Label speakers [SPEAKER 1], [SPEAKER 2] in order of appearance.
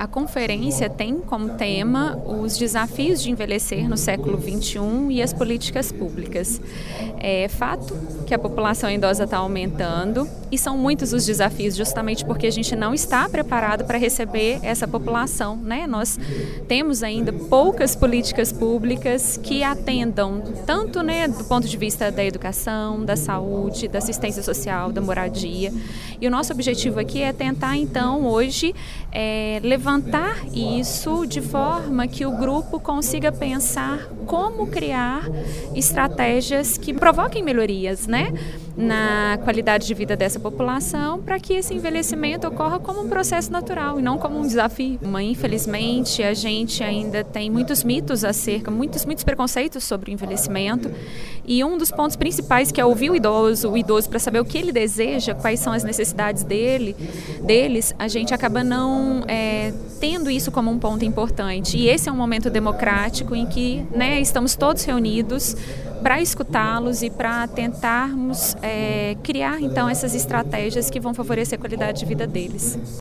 [SPEAKER 1] A conferência tem como tema os desafios de envelhecer no século XXI e as políticas públicas. É fato que a população idosa está aumentando e são muitos os desafios, justamente porque a gente não está preparado para receber essa população, né? Nós temos ainda poucas políticas públicas que atendam tanto, né, do ponto de vista da educação, da saúde, da assistência social, da moradia. E o nosso objetivo aqui é tentar, então, hoje, levantar isso de forma que o grupo consiga pensar como criar estratégias que provoquem melhorias, né, na qualidade de vida dessa população, para que esse envelhecimento ocorra como um processo natural e não como um desafio. Infelizmente, a gente ainda tem muitos mitos muitos preconceitos sobre o envelhecimento, e um dos pontos principais, que é ouvir o idoso para saber o que ele deseja, quais são as necessidades deles, a gente acaba não tendo isso como um ponto importante. E esse é um momento democrático em que, né, estamos todos reunidos para escutá-los e para tentarmos criar, então, essas estratégias que vão favorecer a qualidade de vida deles.